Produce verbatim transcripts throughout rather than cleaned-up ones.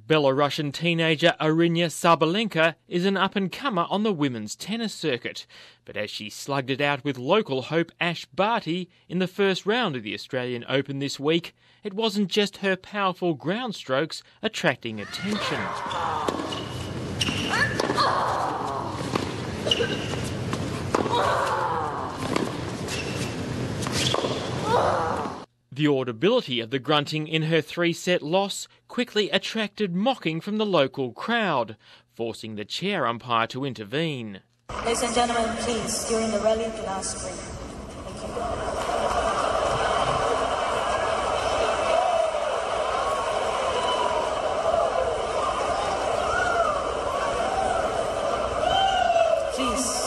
Belarusian teenager Aryna Sabalenka is an up-and-comer on the women's tennis circuit, but as she slugged it out with local hope Ash Barty in the first round of the Australian Open this week, it wasn't just her powerful ground strokes attracting attention. The audibility of the grunting in her three-set loss quickly attracted mocking from the local crowd, forcing the chair umpire to intervene. Ladies and gentlemen, please, during the rally, do not scream. Thank you. Please.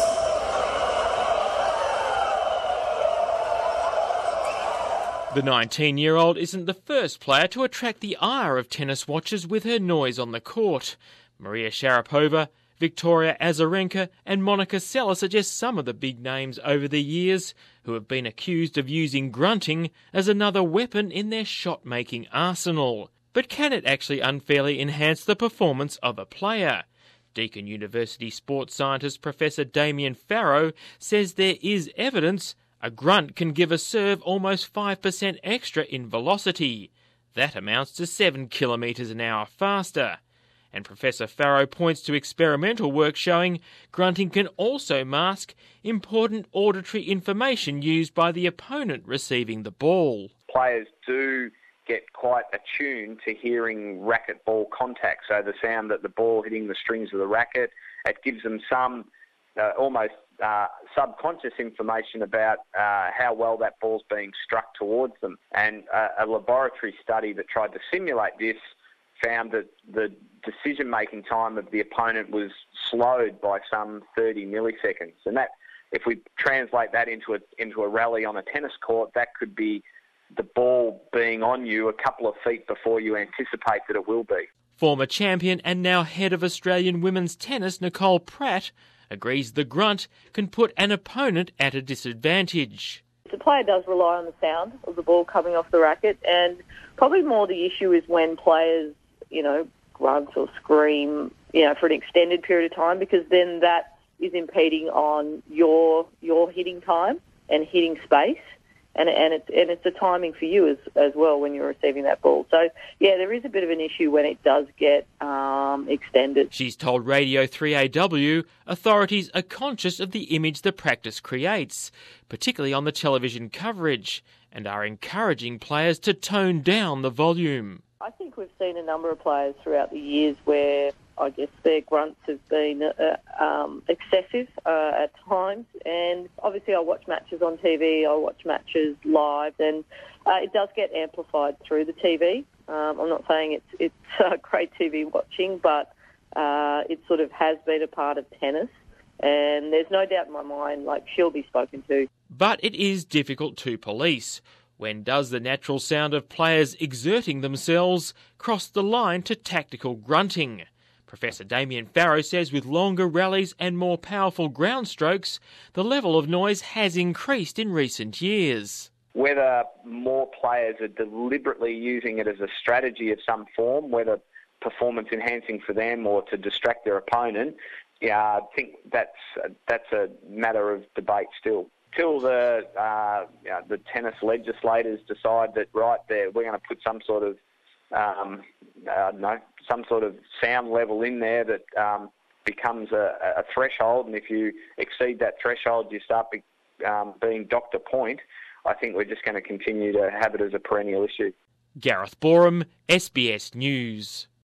The nineteen-year-old isn't the first player to attract the ire of tennis watchers with her noise on the court. Maria Sharapova, Victoria Azarenka and Monica Seles are just some of the big names over the years who have been accused of using grunting as another weapon in their shot-making arsenal. But can it actually unfairly enhance the performance of a player? Deakin University sports scientist Professor Damien Farrow says there is evidence a grunt can give a serve almost five percent extra in velocity. That amounts to seven kilometres an hour faster. And Professor Farrow points to experimental work showing grunting can also mask important auditory information used by the opponent receiving the ball. Players do get quite attuned to hearing racket ball contact, so the sound that the ball hitting the strings of the racket, it gives them some uh, almost Uh, subconscious information about uh, how well that ball's being struck towards them. And uh, a laboratory study that tried to simulate this found that the decision-making time of the opponent was slowed by some thirty milliseconds. And that, if we translate that into a, into a rally on a tennis court, that could be the ball being on you a couple of feet before you anticipate that it will be. Former champion and now head of Australian women's tennis, Nicole Pratt, agrees the grunt can put an opponent at a disadvantage. The player does rely on the sound of the ball coming off the racket, and probably more the issue is when players, you know, grunt or scream, you know, for an extended period of time, because then that is impeding on your your hitting time and hitting space. And and it's and it's the timing for you as as well when you're receiving that ball. So yeah, there is a bit of an issue when it does get um, extended. She's told Radio three A W authorities are conscious of the image the practice creates, particularly on the television coverage, and are encouraging players to tone down the volume. I think we've seen a number of players throughout the years where I guess their grunts have been uh, um, excessive uh, at times. And obviously I watch matches on T V, I watch matches live, and uh, it does get amplified through the T V. Um, I'm not saying it's, it's uh, great T V watching, but uh, it sort of has been a part of tennis. And there's no doubt in my mind, like, she'll be spoken to. But it is difficult to police. When does the natural sound of players exerting themselves cross the line to tactical grunting? Professor Damien Farrow says with longer rallies and more powerful ground strokes, the level of noise has increased in recent years. Whether more players are deliberately using it as a strategy of some form, whether performance enhancing for them or to distract their opponent, yeah, I think that's that's a matter of debate still. Till the uh, you know, the tennis legislators decide that, right, there we're going to put some sort of um, I don't know, some sort of sound level in there that um, becomes a, a threshold, and if you exceed that threshold, you start be, um, being Doctor Point. I think we're just going to continue to have it as a perennial issue. Gareth Boreham, S B S News.